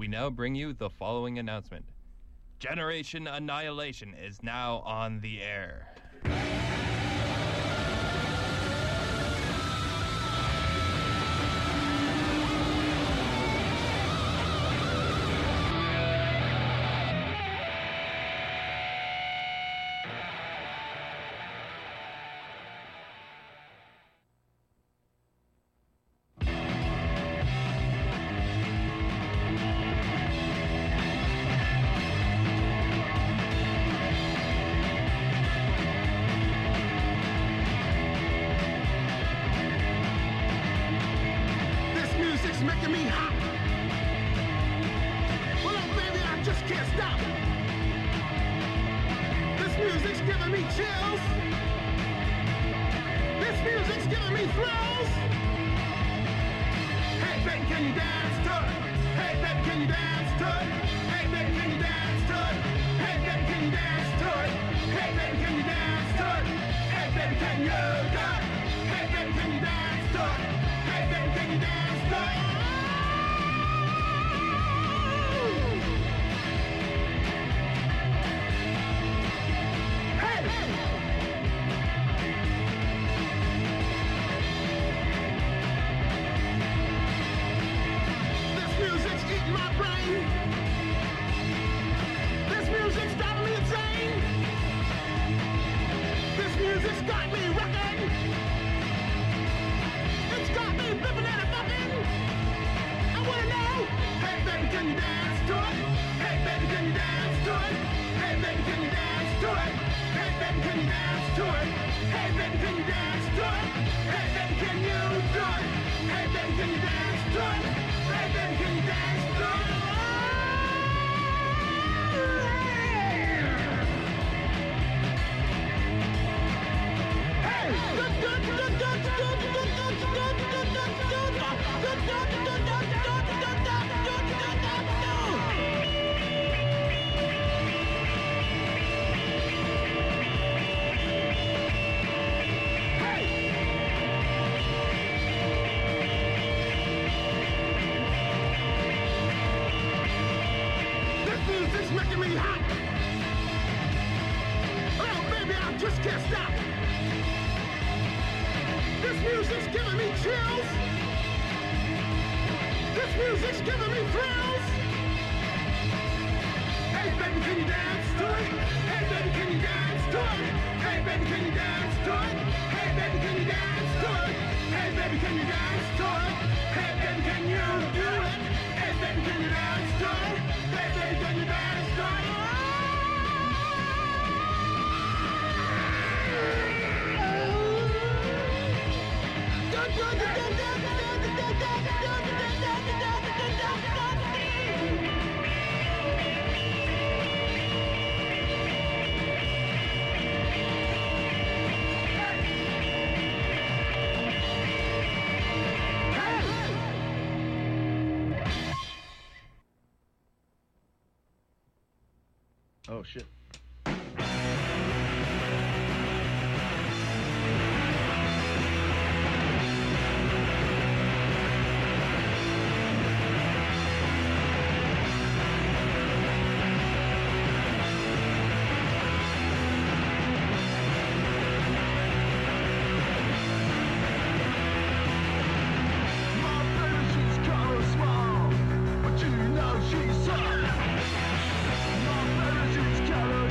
we now bring you the following announcement. Generation Annihilation is now on the air. Making me hot. Well, oh, baby, I just can't stop. This music's giving me chills. This music's giving me thrills. Hey, baby, can you dance to it? Hey, baby, can you dance to it? Hey, baby, can you dance to it? Hey, baby, can you dance to it? Hey, baby, can you dance to it? Hey, baby, can you do it? Hey, baby, can you dance to it? Hey, baby, can you dance to it? My brain. This music's driving me insane. This music's got me rocking. It's got me flipping and fucking. I wanna know. Hey baby, can you dance to it? Hey baby, can you dance to it? Hey baby, can you dance to it? Hey baby, can you dance to it? Hey baby, can you dance to it? Hey baby, can you do it? Hey baby, can you dance to it? Hey baby, can you dance to it? Music's making me hot. Oh, baby, I just can't stop. This music's giving me chills. This music's giving me thrills. Hey, baby, can you dance to it? Hey, baby, can you dance to it? Hey, baby, can you dance to it? Hey, baby, can you dance to it? Hey, baby, can you dance to it? Hey, baby, can you do it? Hey, baby, can you dance to it? Hey, baby, can you dance to it? Oh shit. She's kind of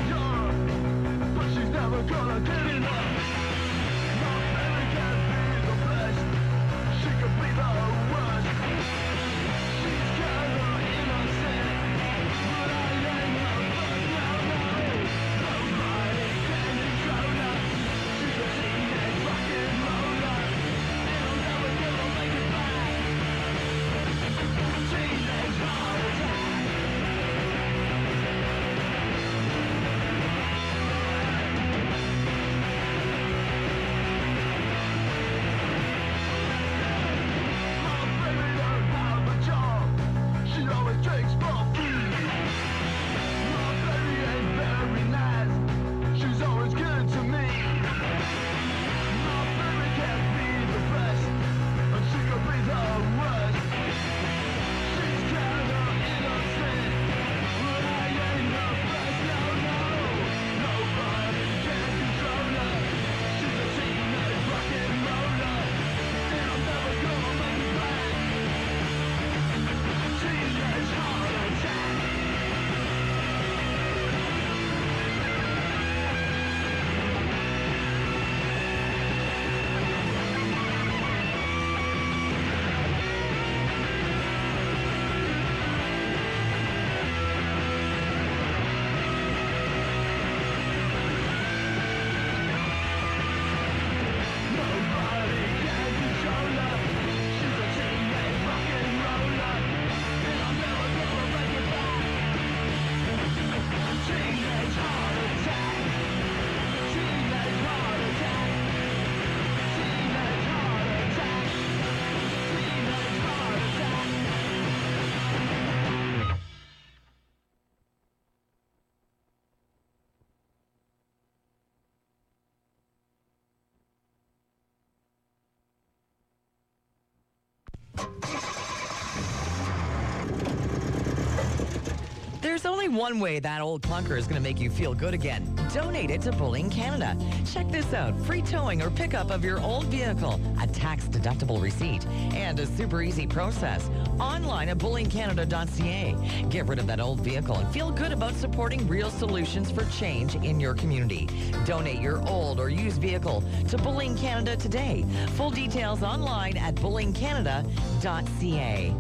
There's only one way that old clunker is going to make you feel good again. Donate it to Bullying Canada. Check this out. Free towing or pickup of your old vehicle, a tax-deductible receipt, and a super easy process. Online at bullyingcanada.ca. Get rid of that old vehicle and feel good about supporting real solutions for change in your community. Donate your old or used vehicle to Bullying Canada today. Full details online at bullyingcanada.ca.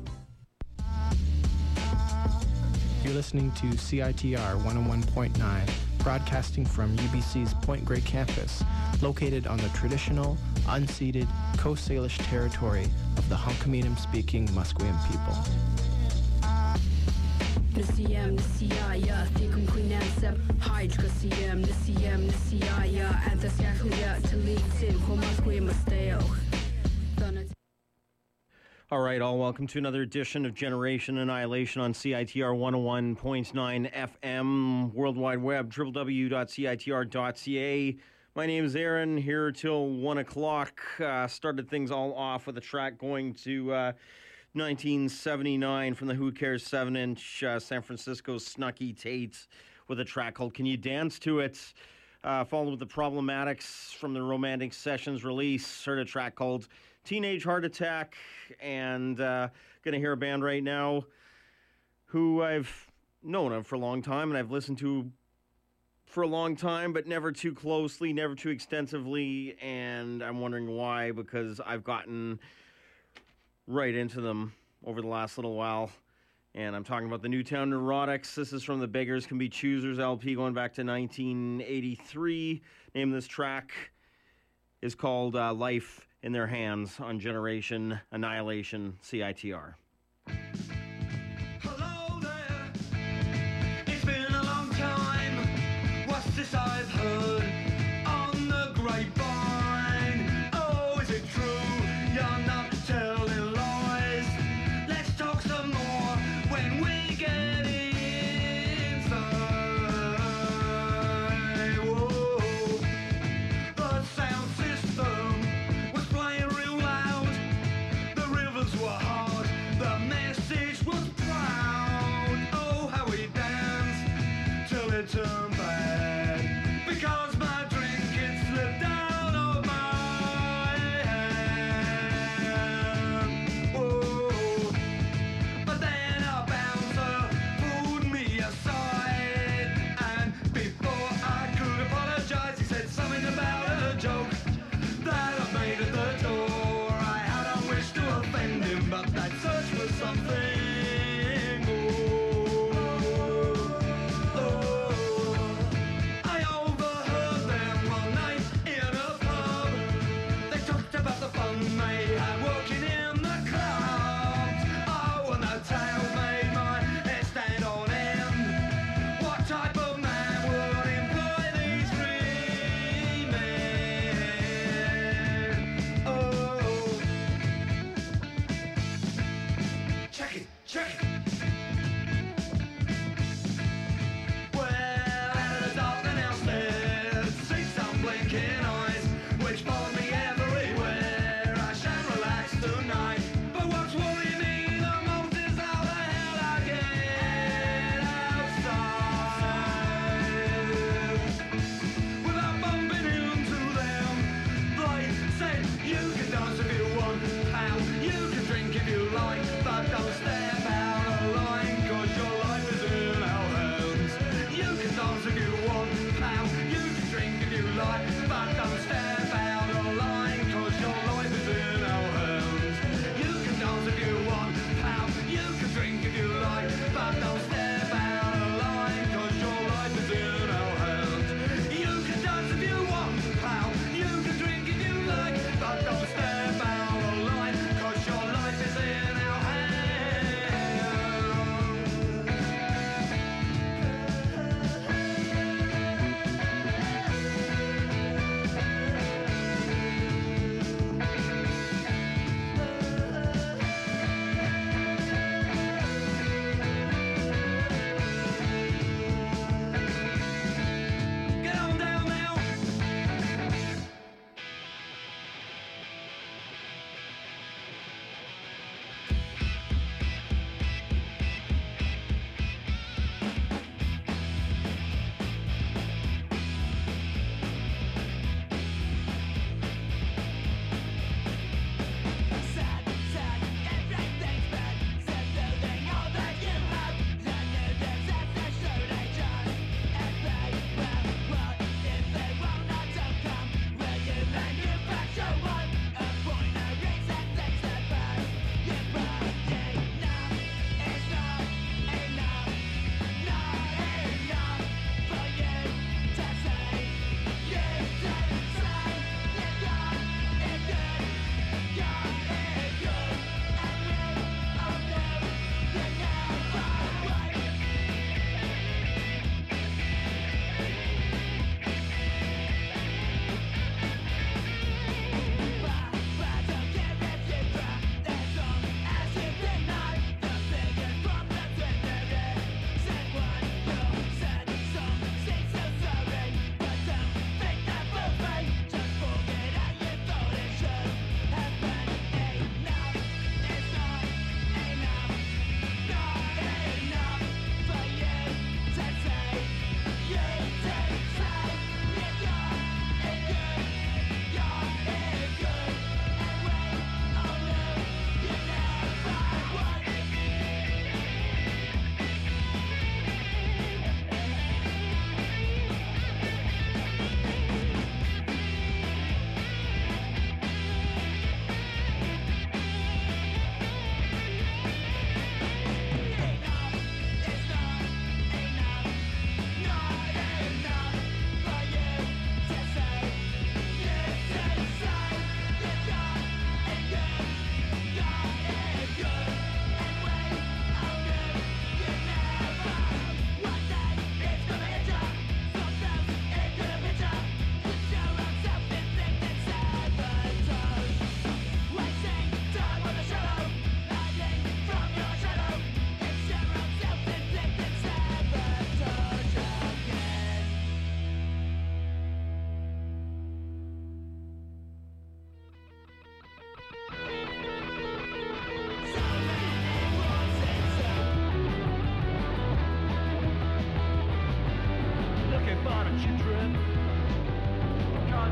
You're listening to CITR 101.9, broadcasting from UBC's Point Grey campus, located on the traditional, unceded Coast Salish territory of the Hunkaminam-speaking Musqueam people. All right, all welcome to another edition of Generation Annihilation on CITR 101.9 FM, World Wide Web, www.citr.ca. My name is Aaron, here till 1 o'clock. Started things all off with a track going to 1979 from the Who Cares 7-inch San Francisco Snucky Tate with a track called Can You Dance to It? Followed with the Problematics from the Romantic Sessions release. Heard a track called Teenage Heart Attack, and going to hear a band right now who I've known of for a long time and I've listened to for a long time, but never too closely, never too extensively, and I'm wondering why, because I've gotten right into them over the last little while, and I'm talking about the Newtown Neurotics. This is from the Beggars Can Be Choosers LP going back to 1983. Name of this track is called Life in Their Hands on Generation Annihilation CITR. Hello there. It's been a long time. What's this I've heard on the grapevine? Oh, is it true? You're not telling lies. Let's talk some more when we get inside. Whoa. The sound system was playing real loud. The rivers were hard. The message was proud. Oh, how we danced till it turned bad. Because my drink it slipped out of my hand. Whoa. But then a bouncer pulled me aside, and before I could apologize, he said something about a joke that I made at the door. I had a wish to offend him, but that search for something. Oh, I overheard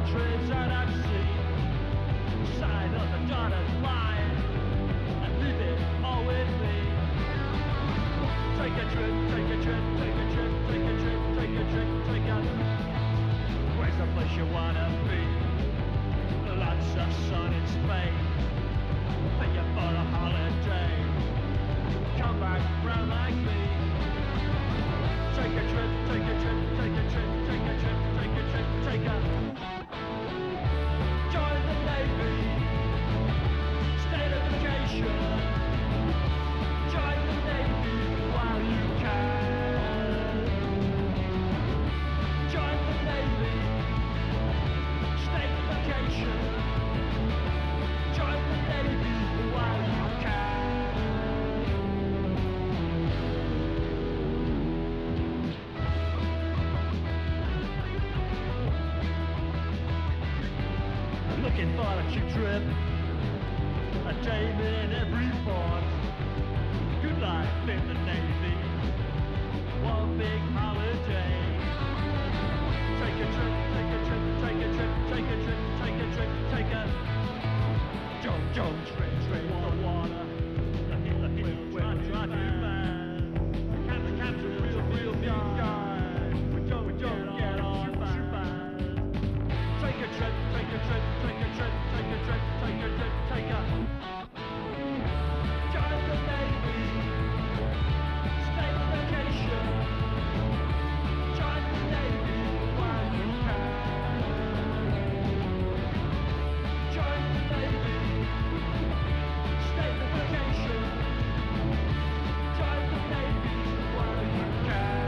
countries that I've seen, side of the dotted line, and leave it all with me. Take a trip, take a trip, take a trip, take a trip, take a trip, take a. Where's the place you wanna be? Lots of sun in Spain. Pay you for a holiday. Come back round like me. Take a trip, take a trip, take a trip, take a trip, take a trip, take a. Join the Navy. State of vacation. Join the Navy while you can. Join the Navy. State of vacation. Join the Navy while you can. Looking for a cheap trip, a dame in every port. Good life in the Navy, one big holiday. Take a trip, take a trip, take a trip, take a trip, take a trip, take a. Don't trade the water. The hill, try to man. Captain, real big guy. We don't get on bad. Take a trip, take a trip, take a trip, take a trip, take a trip, take a. Join the Navy. Stay on vacation. Join the Navy while you can. Join the Navy. Stay on vacation. Join the Navy while you can.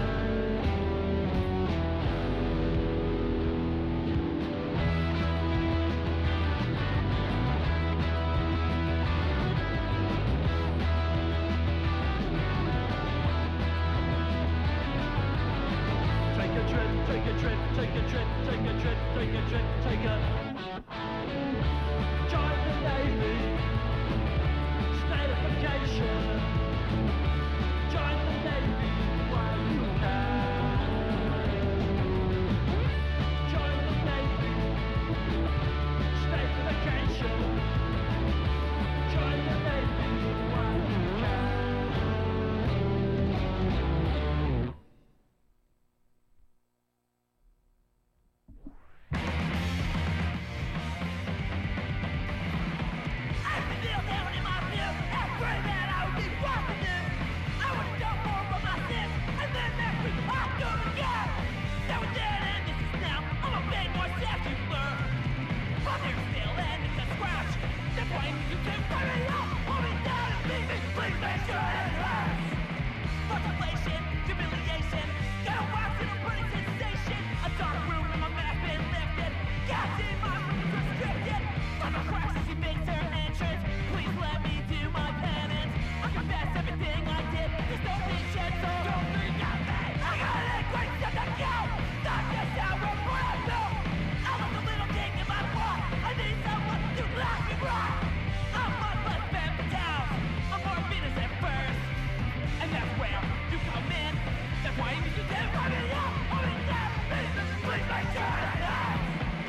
Take a trip, take a trip, take a trip, take a trip, take a trip, take a. Join the Navy. State of vacation. Join the Navy while you can. Join the Navy. State of vacation. Join the Navy while you can. Contemplation, humiliation, got a wax in a burning sensation. A dark room and my mask been lifted. Gas in my room is restricted. Summer cracks as she makes her entrance. Please let me do my penance. I confess everything I did. There's no patience, so don't think of me. I got it, great stuff to go. Not just how we're born to. I want a little thing in my walk. I need someone to laugh me right. I'm on less than the town. I'm more Venus at first. And that's where you come in. That's why you need to live right in here. All in there, please make sure it is.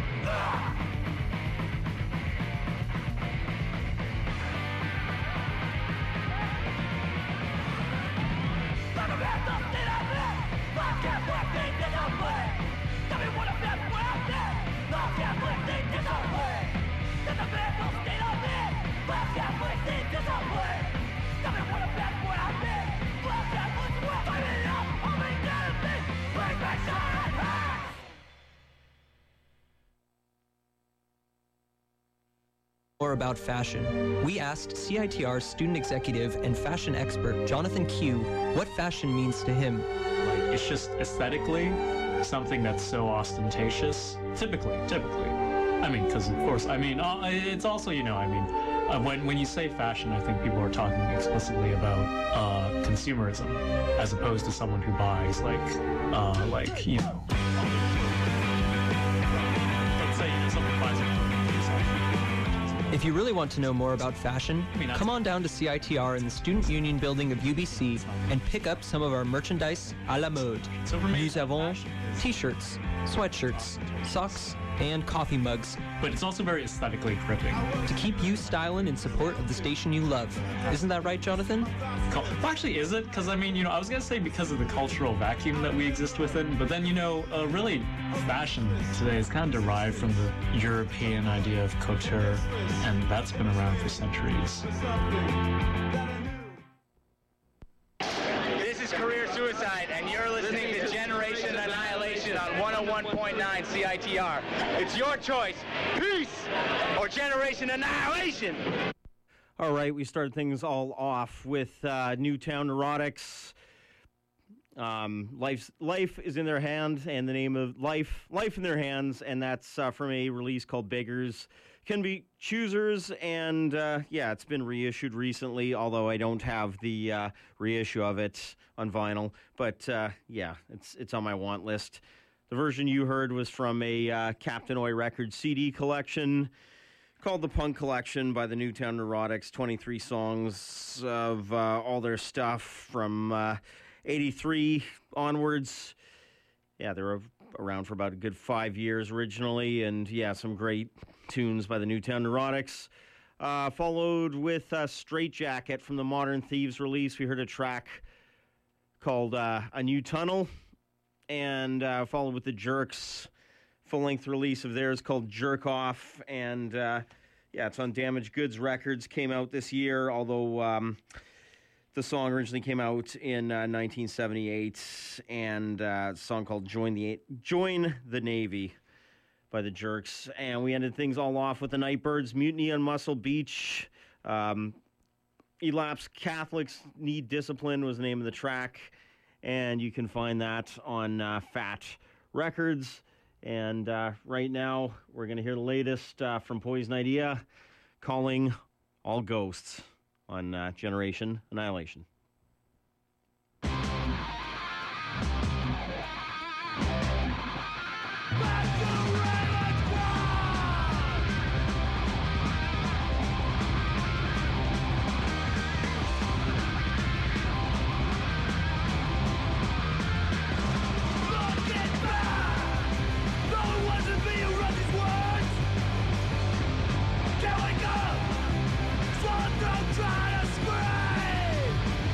Look at the state of it. I can't believe things in the way. Tell me what I'm at, what I'm at. I can't believe things in the way. There's a mental state of it. I can't believe things in the way. Tell me what I'm at, what I'm at. I can't believe what I'm at. All we gotta be, please make sure it is. More about fashion. We asked CITR student executive and fashion expert Jonathan Q what fashion means to him. Like, it's just aesthetically something that's so ostentatious. Typically. I mean, because of course, I mean, it's also, you know, I mean, when you say fashion, I think people are talking explicitly about consumerism, as opposed to someone who buys like you know. Let's say someone buys a If you really want to know more about fashion, that's- come on down to CITR in the Student Union building of UBC and pick up some of our merchandise à la mode. So for me, Nous avons fashion t-shirts, sweatshirts, socks, and coffee mugs but it's also very aesthetically gripping. to keep you styling in support of the station you love. Isn't that right, Jonathan? Well, actually, is it? Because, I mean, I was going to say because of the cultural vacuum that we exist within, but then, really, fashion today is kind of derived from the European idea of couture, and that's been around for centuries. This is Career Suicide, and you're listening to Generation Annihilation on 101.9 CITR. It's your choice, peace or Generation Annihilation. All right, we started things all off with Newtown Neurotics. Life is in their hands, and the name of Life in their hands, and that's from a release called Beggars Can Be Choosers, and it's been reissued recently, although I don't have the reissue of it on vinyl, but it's on my want list. The version you heard was from a Captain Oi Records CD collection called The Punk Collection by the Newtown Neurotics, 23 songs of all their stuff from 83 onwards. Yeah, they were around for about a good 5 years originally, and some great tunes by the Newtown Neurotics. Followed with Straight Jacket from the Modern Thieves release. We heard a track called A New Tunnel, and followed with the Jerks full-length release of theirs called Jerk Off, and it's on Damaged Goods Records, came out this year, although the song originally came out in 1978, and a song called Join the Navy by the Jerks. And we ended things all off with the Nightbirds, Mutiny on Muscle Beach. Elapsed Catholics Need Discipline was the name of the track, and you can find that on Fat Records. And right now, we're going to hear the latest from Poison Idea, Calling All Ghosts on Generation Annihilation. Try to scream!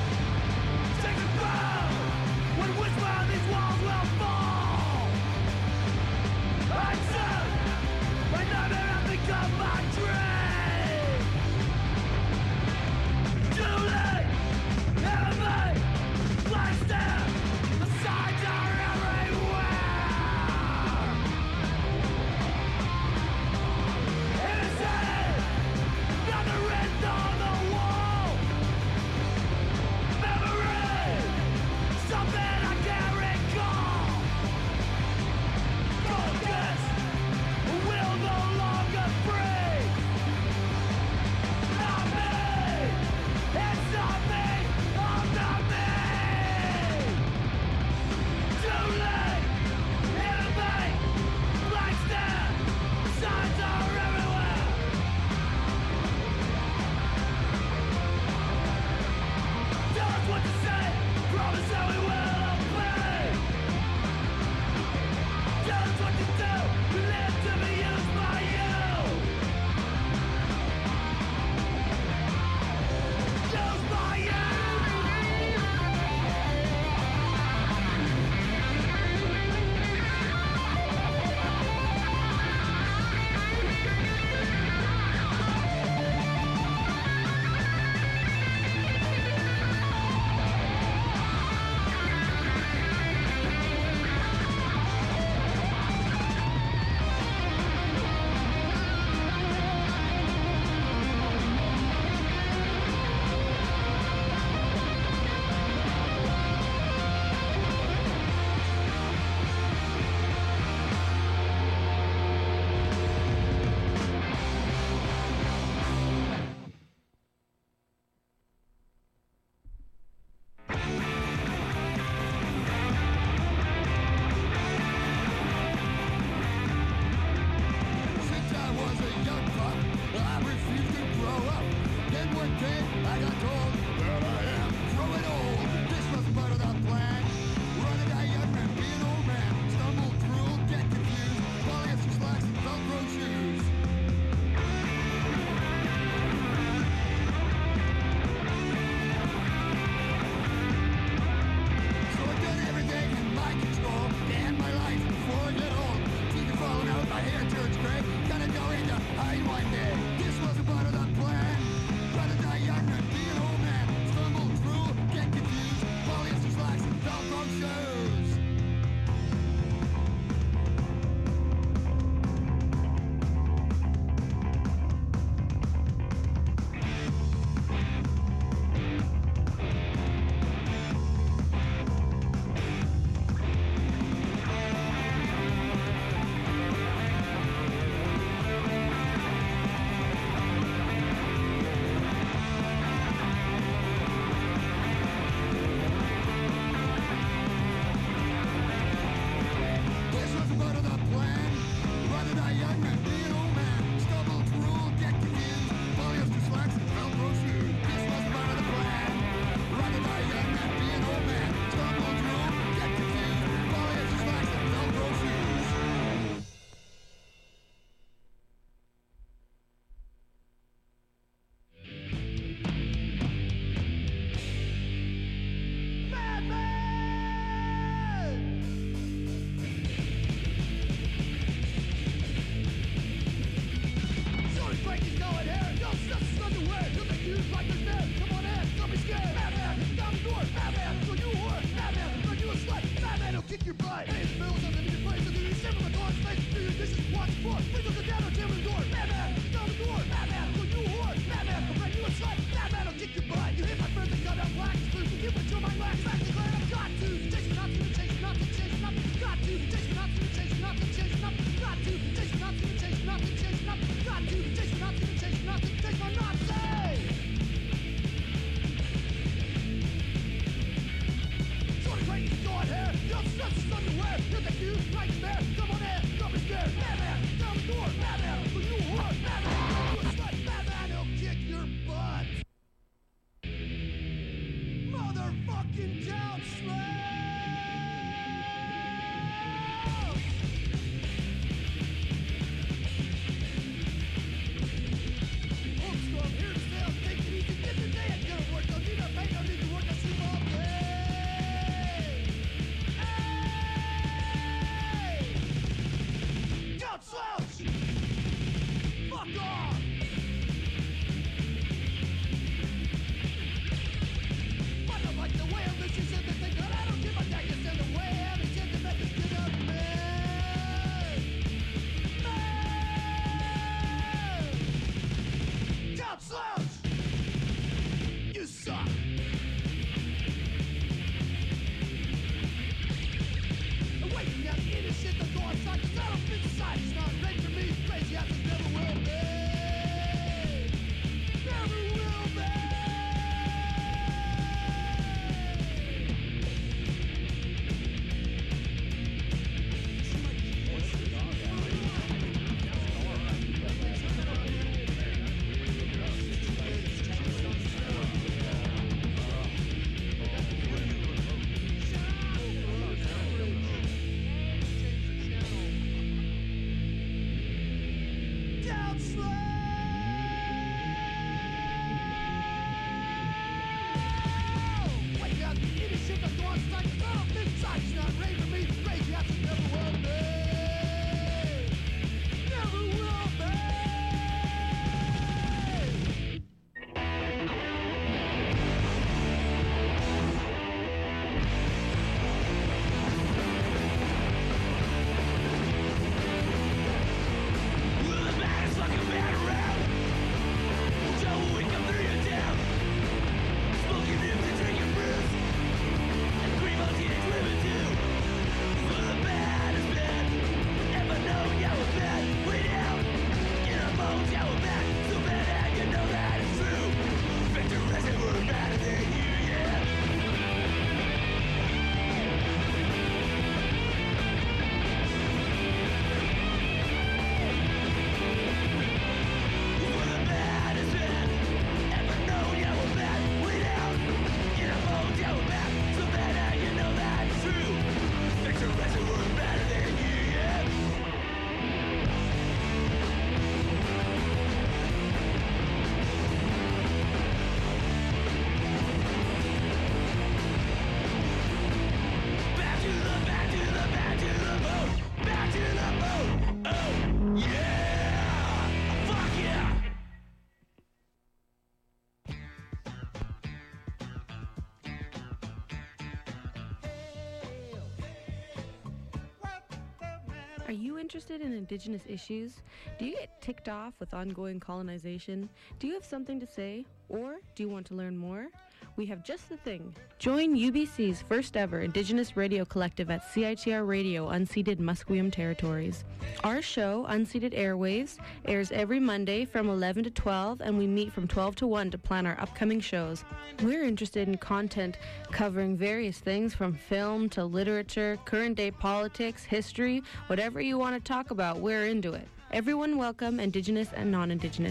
Are you interested in Indigenous issues? Do you get ticked off with ongoing colonization? Do you have something to say? Or do you want to learn more? We have just the thing. Join UBC's first ever Indigenous radio collective at CITR Radio, unceded Musqueam Territories. Our show, Unceded Airwaves, airs every Monday from 11 to 12, and we meet from 12 to 1 to plan our upcoming shows. We're interested in content covering various things from film to literature, current day politics, history, whatever you want to talk about, we're into it. Everyone welcome, Indigenous and non-Indigenous.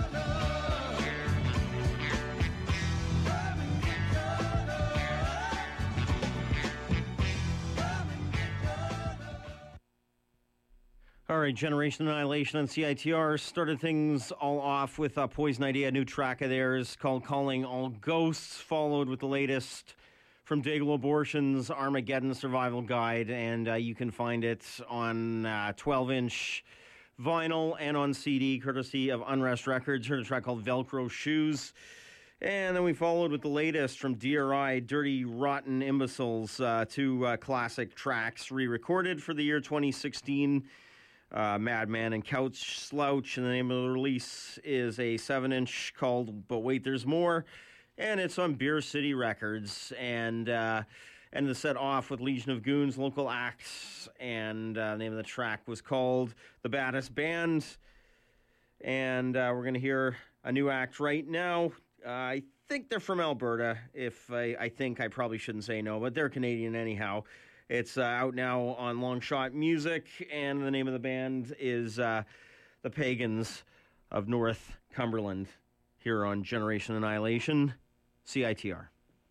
All right, Generation Annihilation on CITR started things all off with Poison Idea, a new track of theirs called Calling All Ghosts, followed with the latest from Dayglow Abortion's Armageddon Survival Guide, and you can find it on 12-inch vinyl and on CD, courtesy of Unrest Records. Heard a track called Velcro Shoes. And then we followed with the latest from DRI, Dirty Rotten Imbeciles, two classic tracks re-recorded for the year 2016. Madman and Couch Slouch, and the name of the release is a 7-inch called But Wait There's More, and it's on Beer City Records, and the set off with Legion of Goons, local acts, and the name of the track was called The Baddest Band, and we're going to hear a new act right now. I think they're from Alberta. If I think I probably shouldn't say no, but they're Canadian anyhow. It's out now on Longshot Music, and the name of the band is the Pagans of North Cumberland, here on Generation Annihilation, CITR.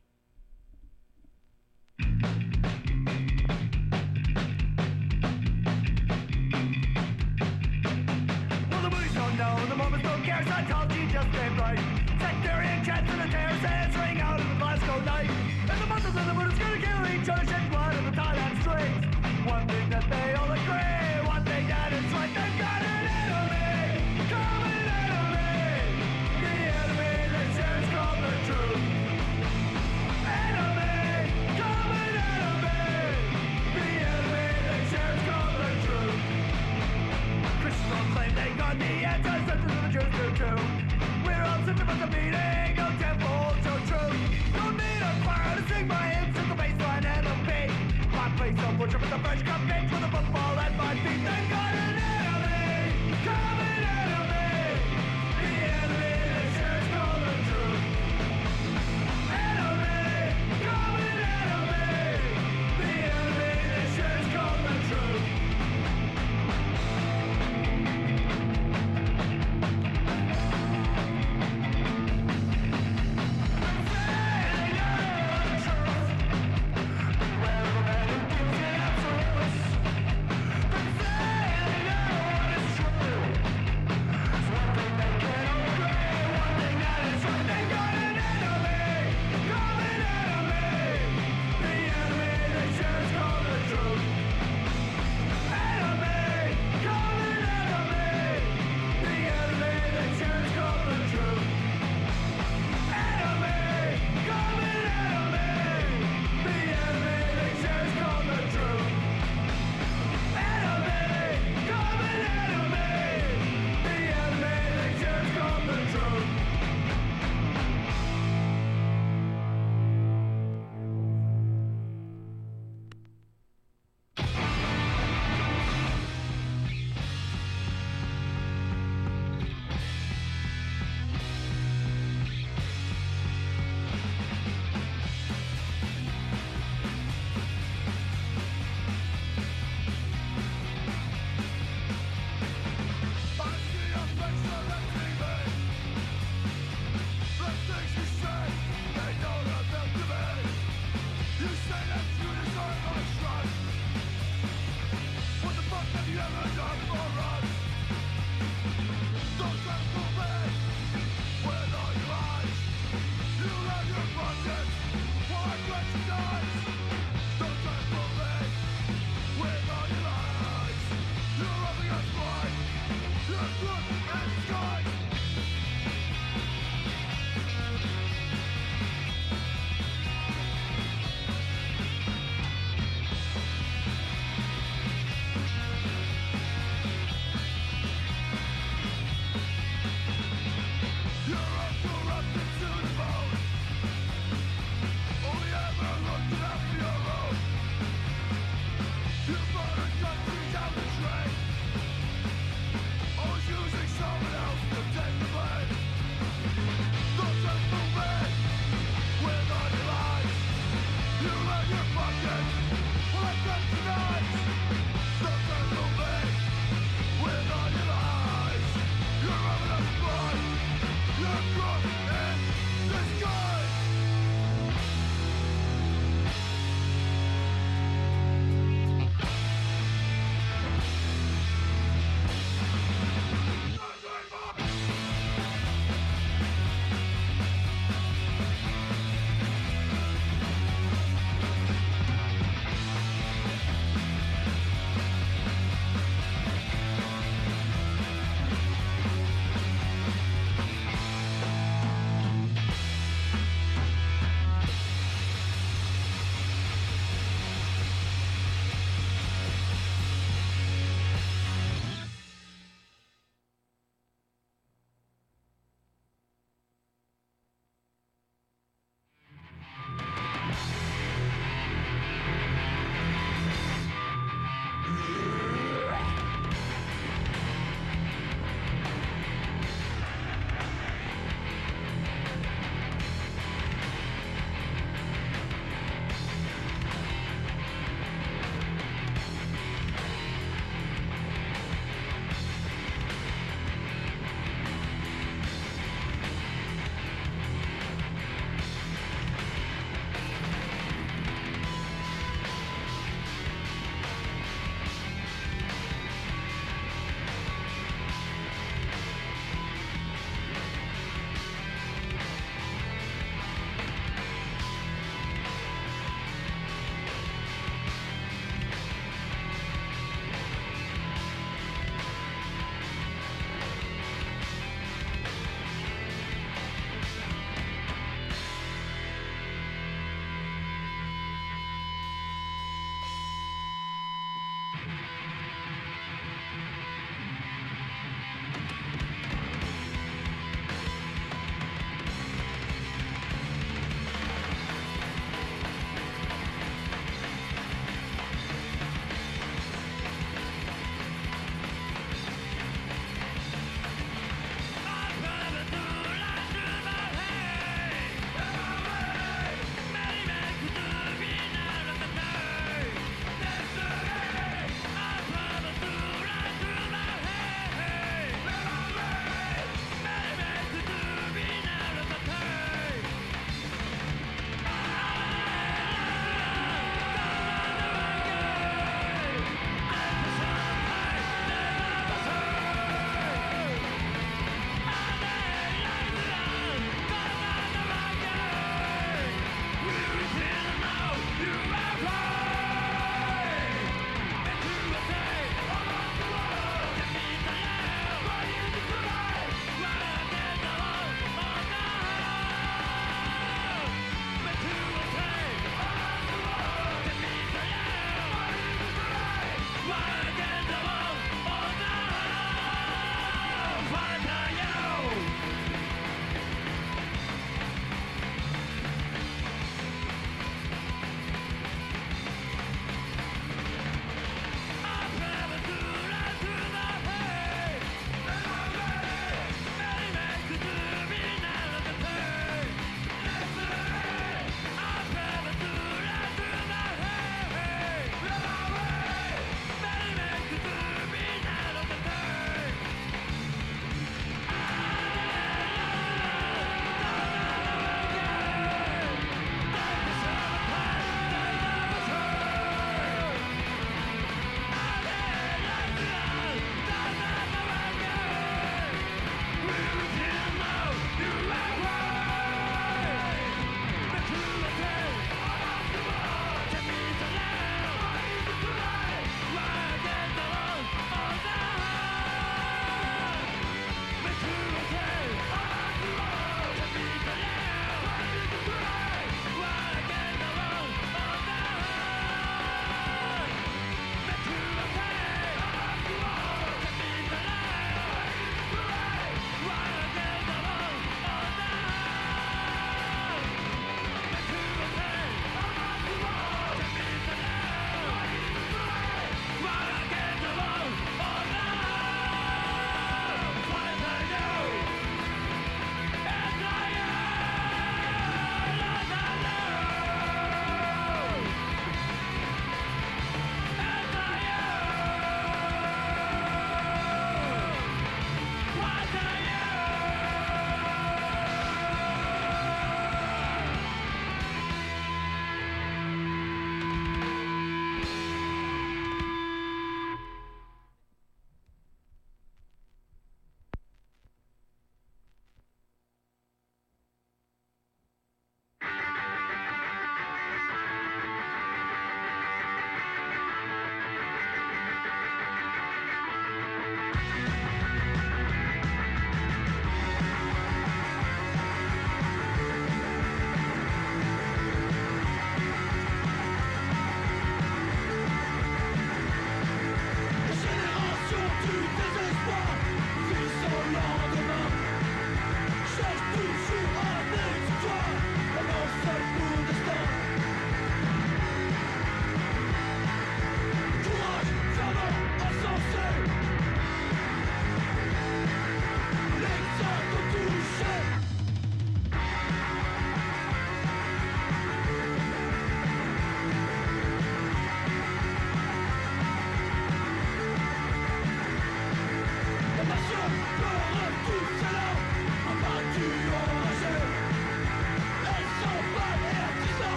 Well, the movies don't know, the moments don't care, Scientology just ain't right. Sectarian chants and the terrorists ring out in the Glasgow night. And the Muslims and the Buddhists gonna kill each other, shed blood in the Thailand strings. One thing that they all agree, one thing that is right, they've got an enemy, common enemy. The enemy they share is called the truth. Enemy, common enemy. The enemy they share is called the truth. Christians all claim they got the answers, such as the Jews do too. We're all such a bunch of meaning, no temple, so true. Don't need a choir to sing my hymns to the baseline and the beat. My place of worship is the French cup bitch with a football at my feet. They got an enemy, common enemy. The enemy they share is called the truth. Enemy, common enemy. The enemy they share is called the truth.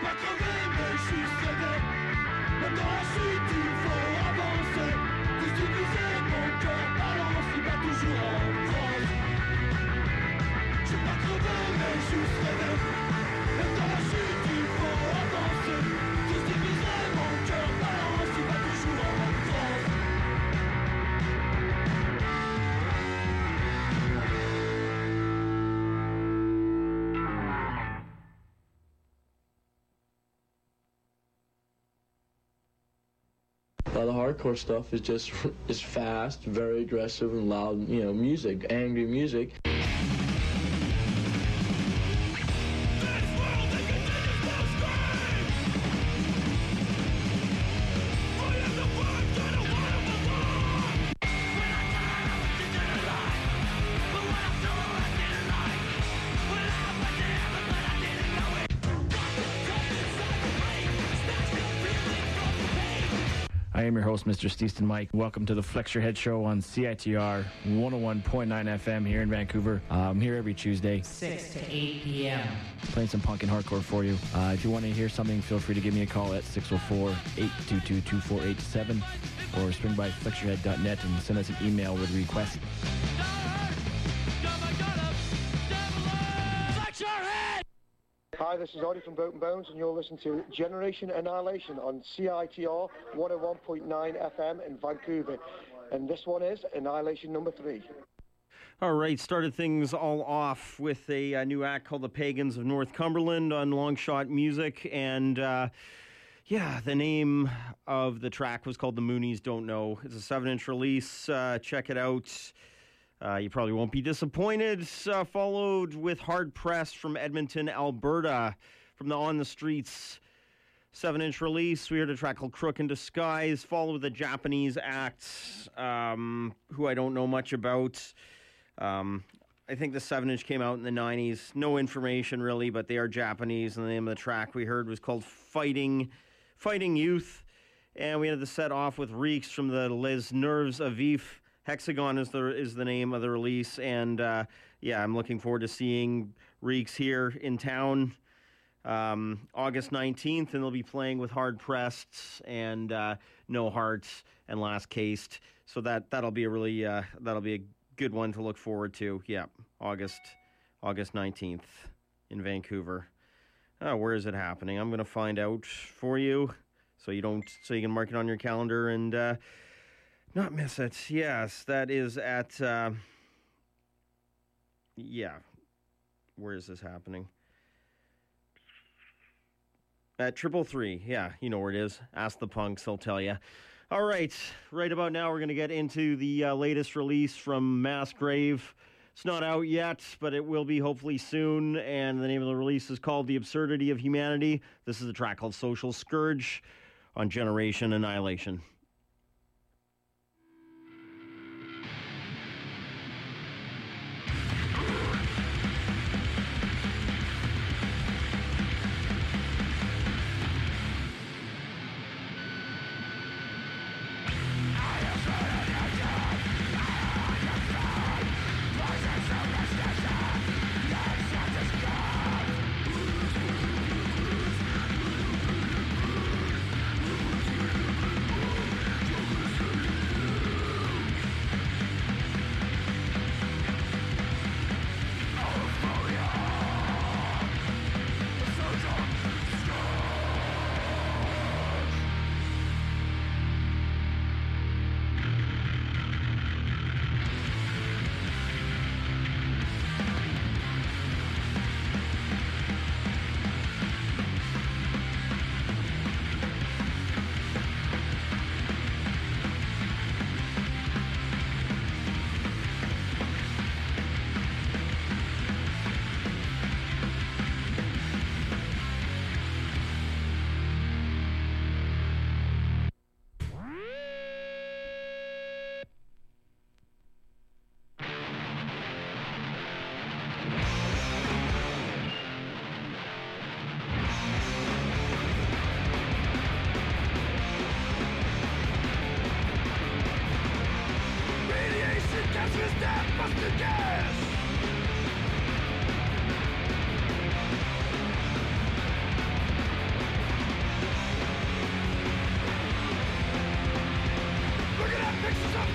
pas crevé, mais je suis sauvé. Même dans la chute, il faut avancer. Plus divisé, mon cœur balance, il bat toujours en France. Je suis pas crevé, mais juste rêvé. Même dans la chute, il faut avancer. Plus divisé, mon cœur balance, il bat toujours en France. The hardcore stuff is fast, very aggressive and loud, music, angry music. I am your host, Mr. Steeston Mike. Welcome to the Flex Your Head Show on CITR 101.9 FM here in Vancouver. I'm here every Tuesday, 6 to 8 p.m. playing some punk and hardcore for you. If you want to hear something, feel free to give me a call at 604-822-2487 or swing by flexyourhead.net and send us an email with a request. Hi, this is Audie from Boat and Bones, and you're listening to Generation Annihilation on CITR 101.9 FM in Vancouver. And this one is Annihilation number 3. All right, started things all off with a new act called the Pagans of North Cumberland on Longshot Music. And, the name of the track was called The Moonies Don't Know. It's a 7-inch release. Check it out. You probably won't be disappointed. Followed with Hard Pressed from Edmonton, Alberta, from the On the Streets 7-inch release. We heard a track called Crook in Disguise, followed with a Japanese act who I don't know much about. I think the 7-inch came out in the 90s. No information really, but they are Japanese, and the name of the track we heard was called Fighting Youth. And we had the set off with Reeks from the Les Nerves à Vif. Hexagon is the name of the release, and I'm looking forward to seeing Reeks here in town August 19th, and they'll be playing with Hard Pressed and No Hearts and Last Cased. So that'll be a good one to look forward to. Yeah, August 19th in Vancouver. Where is it happening? I'm going to find out for you, so you can mark it on your calendar and. Not miss it. Yes, that is at, where is this happening? At 333. Yeah, you know where it is. Ask the punks, they'll tell you. All right, right about now we're going to get into the latest release from Mass Grave. It's not out yet, but it will be hopefully soon, and the name of the release is called The Absurdity of Humanity. This is a track called Social Scourge on Generation Annihilation.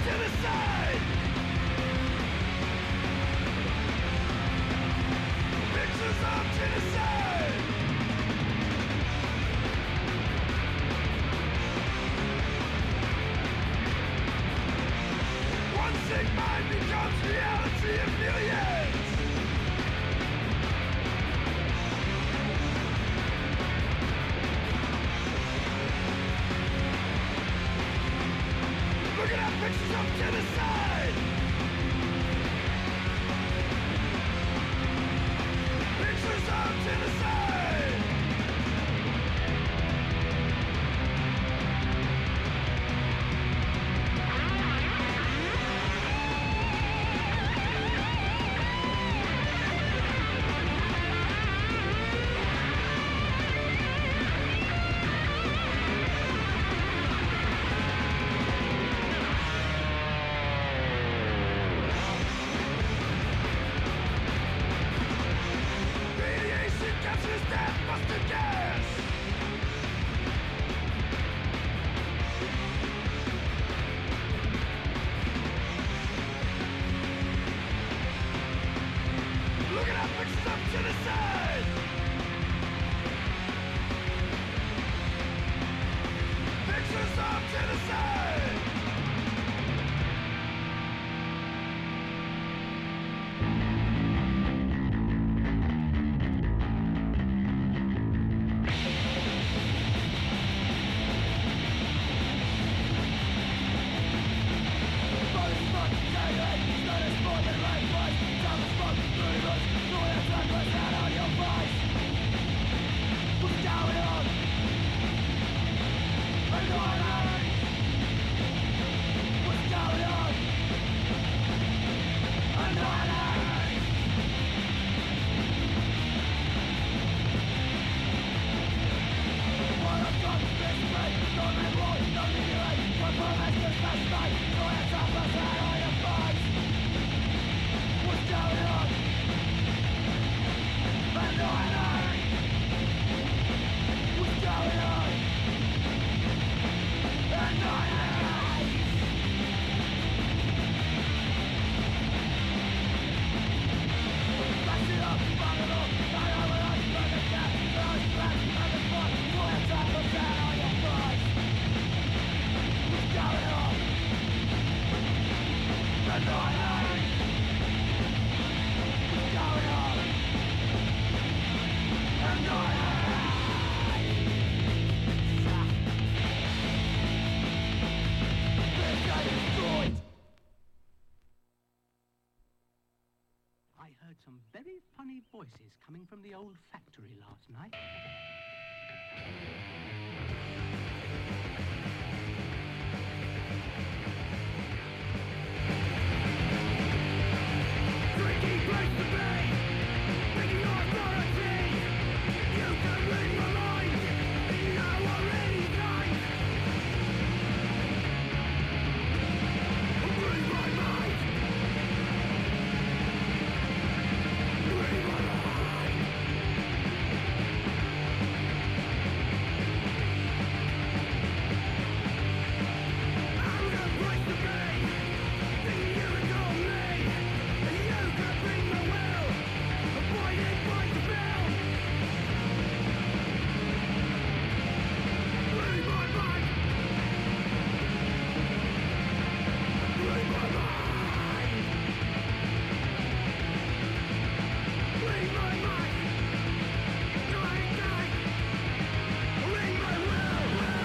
genocide. Pictures of genocide. One sick mind becomes reality of millions. Looking at pictures of genocide. Pictures of genocide. Radiation captures death, mustard gas. Looking at pictures of genocide. Pictures of genocide. I heard some very funny voices coming from the old factory last night. Tricky place to be. Taking authority. You can read my mind. You know already died. Read my mind. Read my mind. I'm the place to be. Thinking you and only. And you can bring my will. Avoiding point to build. Read my mind. Read my mind. Read my mind. Die. Read my will.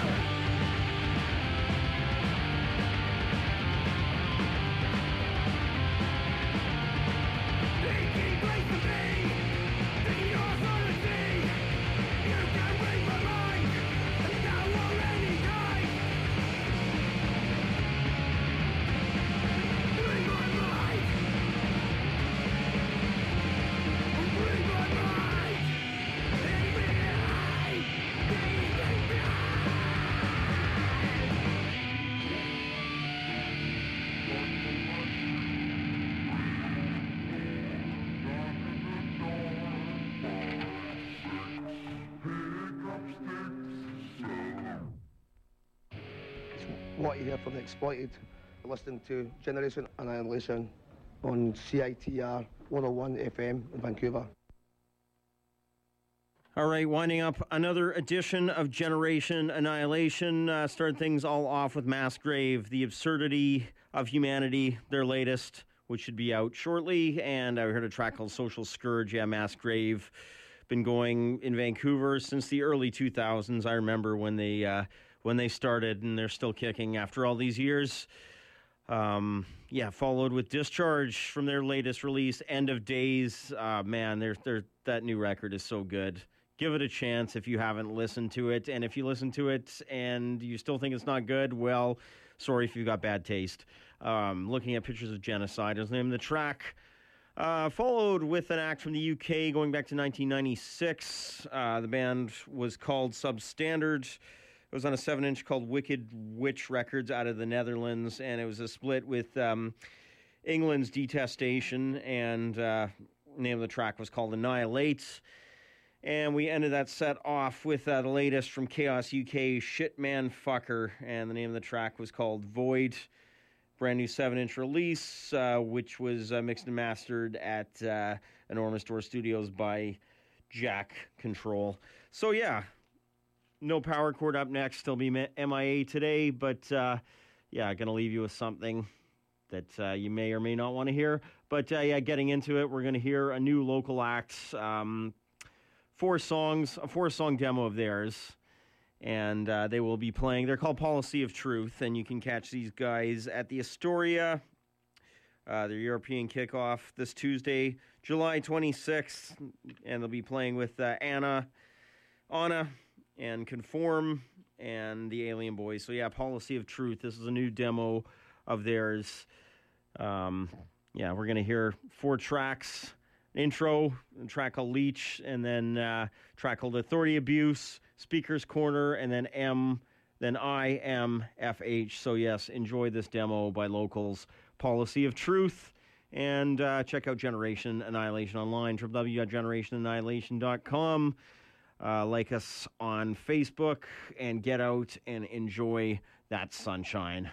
Thinking place to be. Taking authority. You can read my mind. And now already died. Read my mind. Read my mind. What you hear from the Exploited listening to Generation Annihilation on CITR 101 FM in Vancouver. All right, winding up another edition of Generation Annihilation. Started things all off with Mass Grave, The Absurdity of Humanity, their latest, which should be out shortly. And I heard a track called Social Scourge. Yeah, Mass Grave. Been going in Vancouver since the early 2000s. I remember when they started, and they're still kicking after all these years. Followed with Discharge from their latest release, End of Days. Man, that new record is so good. Give it a chance if you haven't listened to it. And if you listen to it and you still think it's not good, well, sorry if you've got bad taste. Looking at Pictures of Genocide is the name of the track. Followed with an act from the UK going back to 1996. The band was called Substandard. It was on a 7-inch called Wicked Witch Records out of the Netherlands, and it was a split with England's Detestation, and the name of the track was called Annihilate. And we ended that set off with the latest from Chaos UK, Shitman Fucker, and the name of the track was called Void. Brand new 7-inch release, which was mixed and mastered at Enormous Door Studios by Jack Control. So yeah, no Power Chord up next. Still be MIA today, but gonna leave you with something that you may or may not want to hear. But getting into it, we're gonna hear a new local act. 4 songs, a 4-song demo of theirs, and they will be playing. They're called Policy of Truth, and you can catch these guys at the Astoria, their European kickoff this Tuesday, July 26th, and they'll be playing with Anna, and Conform, and the Alien Boys. So yeah, Policy of Truth. This is a new demo of theirs. We're going to hear 4 tracks. Intro, a track called Leech, and then a track called Authority Abuse, Speaker's Corner, and then IMFH. So yes, enjoy this demo by locals, Policy of Truth, and check out Generation Annihilation online, www.generationannihilation.com. Like us on Facebook, and get out and enjoy that sunshine.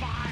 fire.